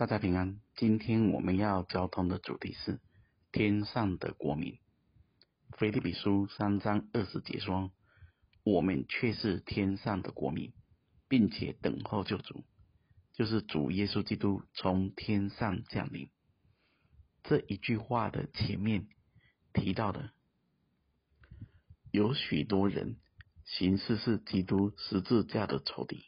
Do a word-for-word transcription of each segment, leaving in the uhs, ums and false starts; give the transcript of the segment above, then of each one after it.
大家平安。今天我们要交通的主题是天上的国民。腓立比书三章二十节说，我们却是天上的国民，并且等候救主，就是主耶稣基督从天上降临。这一句话的前面提到的，有许多人行事是基督十字架的仇敌，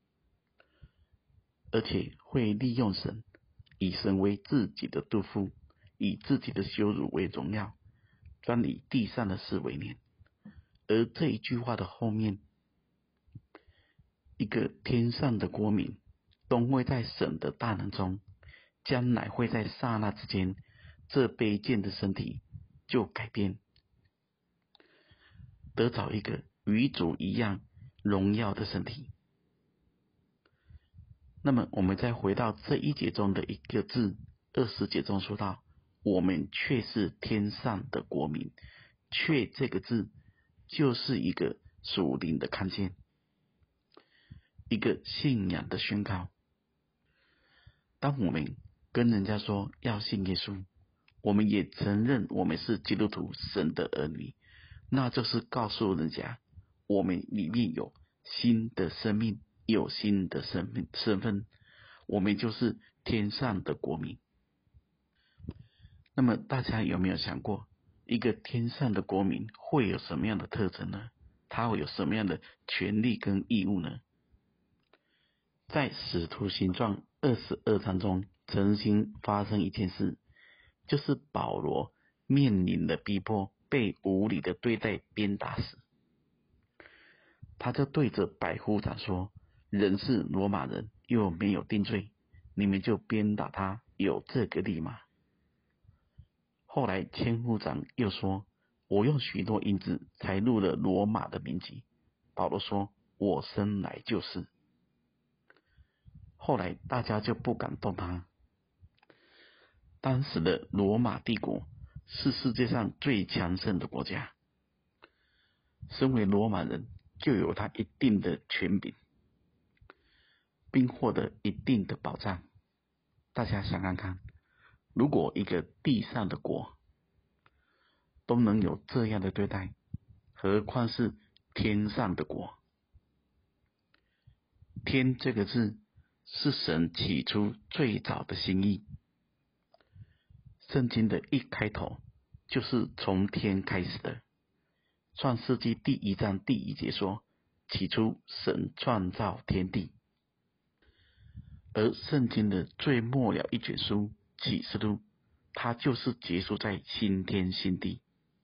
而且会利用神，以神为自己的肚腹，以自己的羞辱为荣耀，专以地上的事为念。而这一句话的后面，一个天上的国民都会在神的大能中，将来会在刹那之间，这卑贱的身体就改变，得着一个与主一样荣耀的身体。那么我们再回到这一节中的一个字，二十节中说到，我们却是天上的国民。却这个字就是一个属灵的看见，一个信仰的宣告。当我们跟人家说要信耶稣，我们也承认我们是基督徒，神的儿女，那就是告诉人家我们里面有新的生命，有新的身份身份，我们就是天上的国民。那么大家有没有想过，一个天上的国民会有什么样的特征呢？他会有什么样的权利跟义务呢？在使徒行传二十二章中，曾经发生一件事，就是保罗面临了逼迫，被无理的对待，鞭打死。他就对着百夫长说，人是罗马人，又没有定罪，你们就鞭打他，有这个理吗？后来千夫长又说，我用许多银子才入了罗马的民籍。保罗说，我生来就是。后来大家就不敢动他。当时的罗马帝国是世界上最强盛的国家，身为罗马人就有他一定的权柄，并获得一定的保障。大家想看看，如果一个地上的国都能有这样的对待，何况是天上的国？天这个字是神起初最早的心意。圣经的一开头就是从天开始的。创世纪第一章第一节说，起初神创造天地。而圣经的最末了一卷书启示录，它就是结束在新天新地。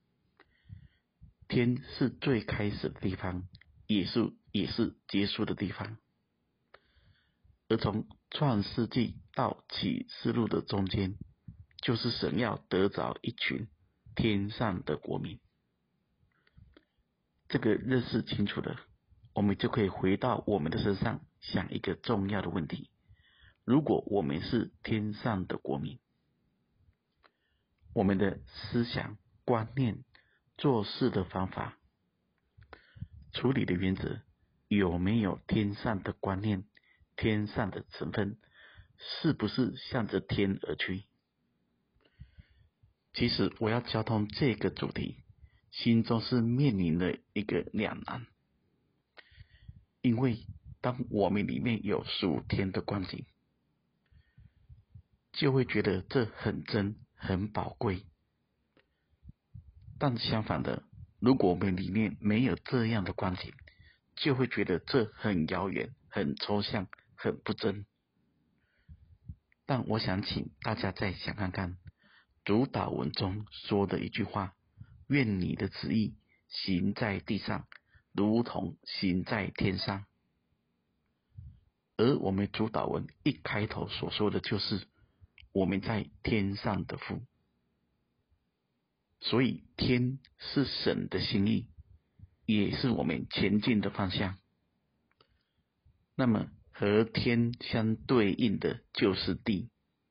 天是最开始的地方，也是也是结束的地方。而从创世纪到启示录的中间，就是神要得着一群天上的国民。这个认识清楚了，我们就可以回到我们的身上，想一个重要的问题：如果我们是天上的国民，我们的思想、观念、做事的方法、处理的原则，有没有天上的观念、天上的成分？是不是向着天而去？其实我要交通这个主题，心中是面临了一个两难。因为当我们里面有属天的光景，就会觉得这很真很宝贵。但相反的，如果我们里面没有这样的光景，就会觉得这很遥远很抽象很不真。但我想请大家再想看看主祷文中说的一句话，愿你的旨意行在地上如同行在天上。而我们主祷文一开头所说的就是我们在天上的父。所以天是神的心意，也是我们前进的方向。那么和天相对应的就是地。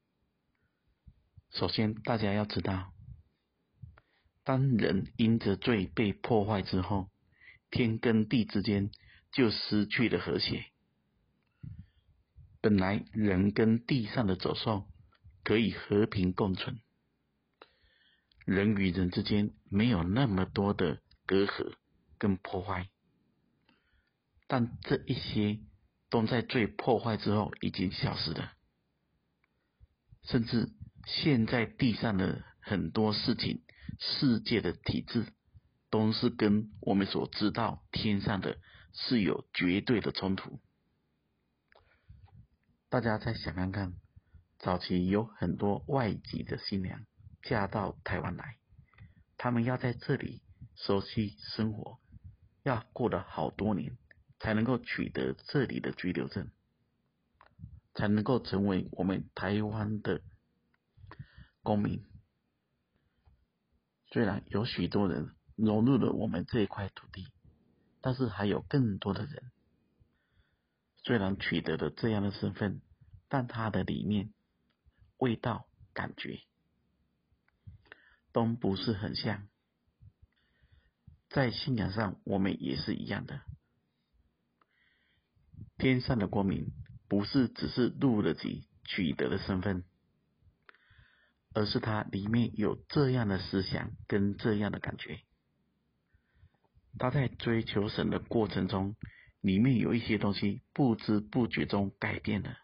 首先大家要知道，当人因着罪被破坏之后，天跟地之间就失去了和谐。 本来人跟地上的走兽可以和平共存，人与人之间没有那么多的隔阂跟破坏，但这一些都在最破坏之后已经消失了。甚至现在地上的很多事情，世界的体制都是跟我们所知道天上的是有绝对的冲突。大家再想看看，早期有很多外籍的新娘嫁到台湾来，他们要在这里熟悉生活，要过了好多年才能够取得这里的居留证，才能够成为我们台湾的公民。虽然有许多人融入了我们这一块土地，但是还有更多的人，虽然取得了这样的身份，但他的理念、味道、感觉都不是很像。在信仰上，我们也是一样的。天上的国民不是只是入了籍取得的身份，而是他里面有这样的思想跟这样的感觉。他在追求神的过程中，里面有一些东西不知不觉中改变了。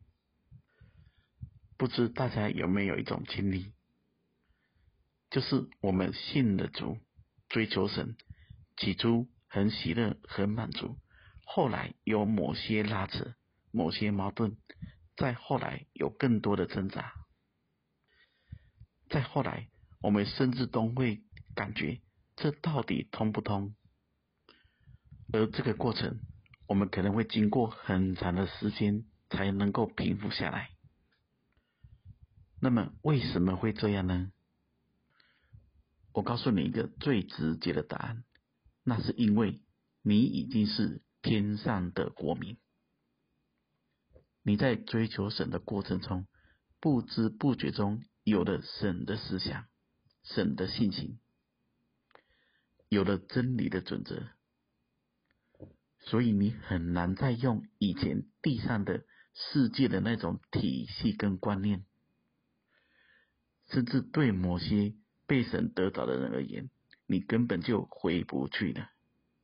不知大家有没有一种经历，就是我们信了主，追求神，起初很喜乐很满足，后来有某些拉扯，某些矛盾，再后来有更多的挣扎，再后来我们甚至都会感觉这到底通不通。而这个过程我们可能会经过很长的时间才能够平复下来。那么为什么会这样呢？我告诉你一个最直接的答案，那是因为你已经是天上的国民。你在追求神的过程中，不知不觉中有了神的思想，神的性情，有了真理的准则，所以你很难再用以前地上的世界的那种体系跟观念，甚至对某些被神得着的人而言，你根本就回不去了。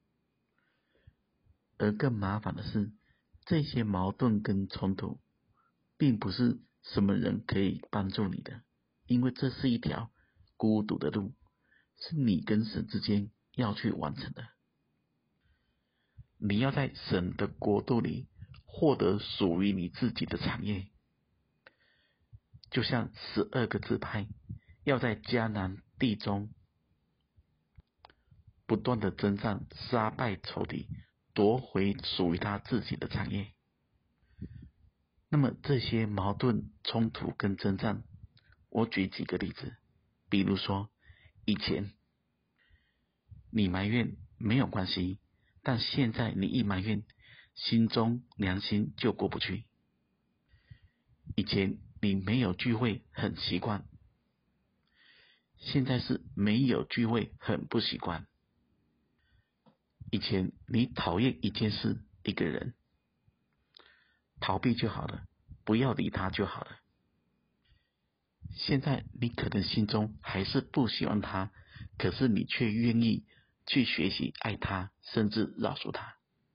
而更麻烦的是，这些矛盾跟冲突并不是什么人可以帮助你的，因为这是一条孤独的路，是你跟神之间要去完成的。你要在神的国度里获得属于你自己的产业，就像十二个支派要在迦南地中不断的征战，杀败仇敌，夺回属于他自己的产业。那么这些矛盾冲突跟征战，我举几个例子。比如说，以前你埋怨没有关系，但现在你一埋怨，心中良心就过不去。以前你没有聚会很习惯，现在是没有聚会很不习惯。以前你讨厌一件事一个人，逃避就好了，不要理他就好了。现在你可能心中还是不喜欢他，可是你却愿意去学习爱他，甚至饶恕他。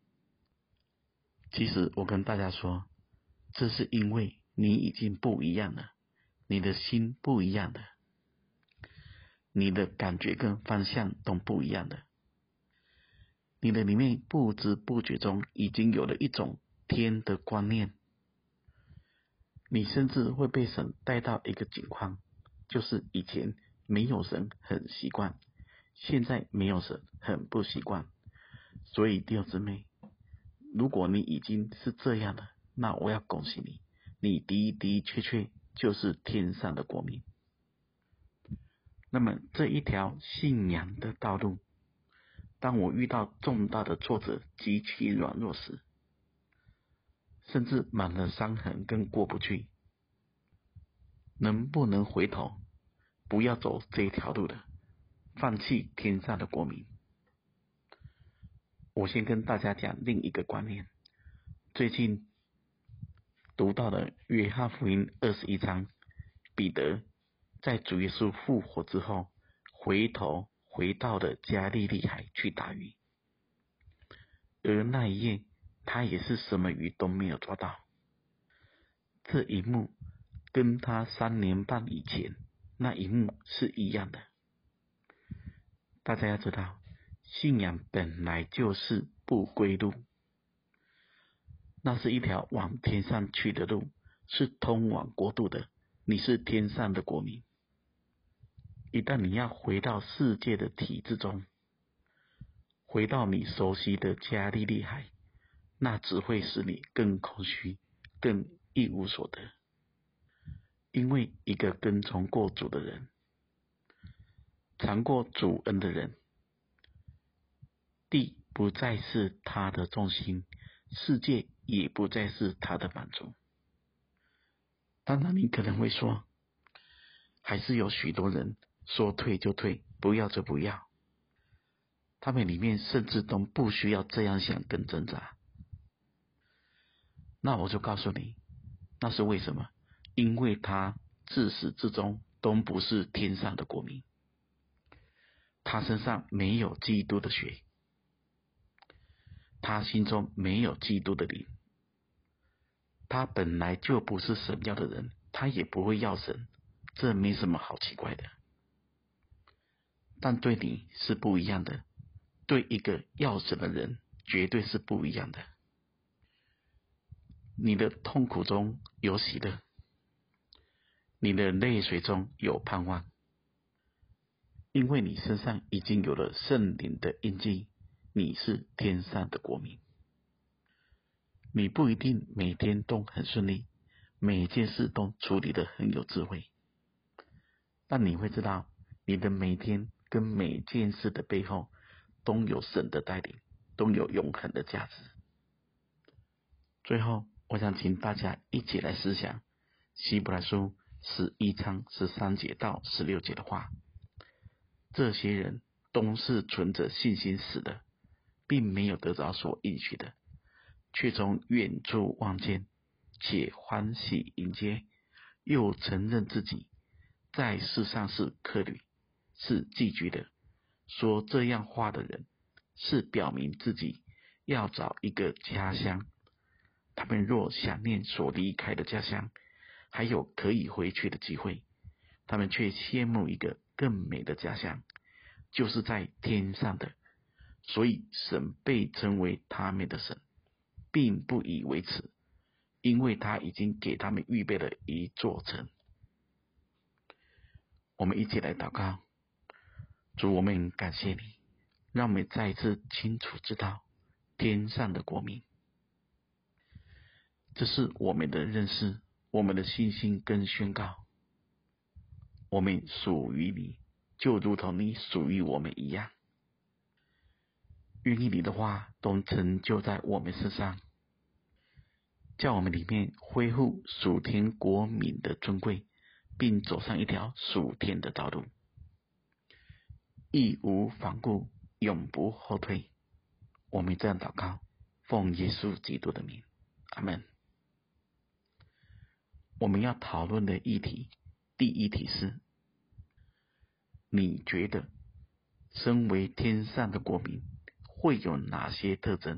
其实我跟大家说，这是因为你已经不一样了，你的心不一样了，你的感觉跟方向都不一样了。你的里面不知不觉中已经有了一种天的观念，你甚至会被神带到一个境况，就是以前没有神很习惯，现在没有神很不习惯。所以弟兄姊妹，如果你已经是这样了，那我要恭喜你，你的的确确就是天上的国民。那么这一条信仰的道路，当我遇到重大的挫折极其软弱时，甚至满了伤痕跟过不去，能不能回头，不要走这一条路了，放弃天上的国民？我先跟大家讲另一个观念。最近读到了约翰福音二十一章，彼得在主耶稣复活之后，回头回到了加利利海去打鱼，而那一夜他也是什么鱼都没有抓到。这一幕跟他三年半以前那一幕是一样的。大家要知道，信仰本来就是不归路，那是一条往天上去的路，是通往国度的。你是天上的国民，一旦你要回到世界的体制中，回到你熟悉的加利利海，那只会使你更空虚，更一无所得。因为一个跟从过主的人，尝过主恩的人，地不再是他的重心，世界也不再是他的满足。当然你可能会说，还是有许多人说退就退，不要就不要，他们里面甚至都不需要这样想跟挣扎。那我就告诉你，那是为什么？因为他自始至终都不是天上的国民，他身上没有基督的血，他心中没有基督的灵，他本来就不是神要的人，他也不会要神，这没什么好奇怪的。但对你是不一样的，对一个要神的人绝对是不一样的。你的痛苦中有喜乐，你的泪水中有盼望，因为你身上已经有了圣灵的印记，你是天上的国民。你不一定每天都很顺利，每件事都处理得很有智慧，但你会知道，你的每天跟每件事的背后都有神的带领，都有永恒的价值。最后我想请大家一起来思想希伯来书十一章十三节到十六节的话，这些人都是存着信心死的，并没有得着所应许的，却从远处望见，且欢喜迎接，又承认自己在世上是客旅，是寄居的。说这样话的人，是表明自己要找一个家乡。他们若想念所离开的家乡，还有可以回去的机会，他们却羡慕一个更美的家乡，就是在天上的。所以神被称为他们的神，并不以为耻，因为他已经给他们预备了一座城。我们一起来祷告。主，我们感谢你，让我们再一次清楚知道天上的国民，这是我们的认识，我们的信心跟宣告。我们属于你，就如同你属于我们一样。愿意你的话都成就在我们身上，叫我们里面恢复属天国民的尊贵，并走上一条属天的道路，义无反顾，永不后退。我们这样祷告，奉耶稣基督的名，阿们。我们要讨论的议题，第一题是：你觉得身为天上的国民会有哪些特征？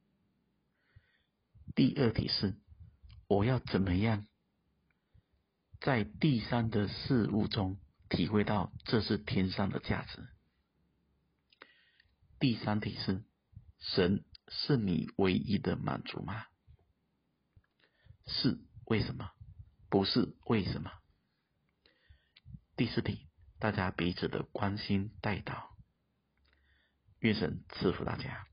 第二题是：我要怎么样在地上的事物中体会到这是天上的价值？第三题是：神是你唯一的满足吗？是为什么？不是为什么？第四题，大家彼此的关心代祷，愿神赐福大家。